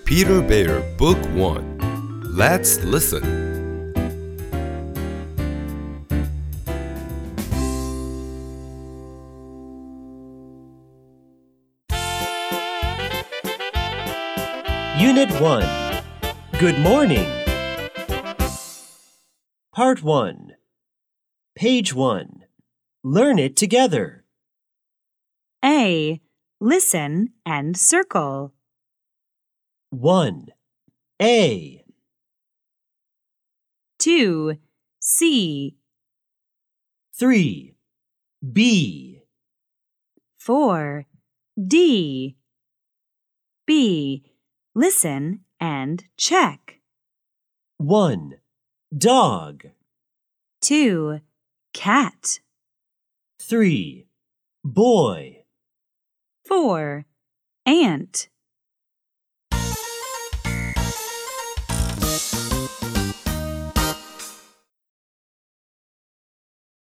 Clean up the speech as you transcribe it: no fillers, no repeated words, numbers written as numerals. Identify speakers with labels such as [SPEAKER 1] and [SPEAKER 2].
[SPEAKER 1] Peter Bear Book 1. Let's listen.
[SPEAKER 2] Unit 1. Good morning. Part 1. Page 1. Learn it together.
[SPEAKER 3] A. Listen and circle.
[SPEAKER 2] 1. A.
[SPEAKER 3] 2. C.
[SPEAKER 2] 3. B.
[SPEAKER 3] 4. D. B. Listen and check.
[SPEAKER 2] 1. Dog.
[SPEAKER 3] 2. Cat.
[SPEAKER 2] 3. Boy.
[SPEAKER 3] 4. Ant.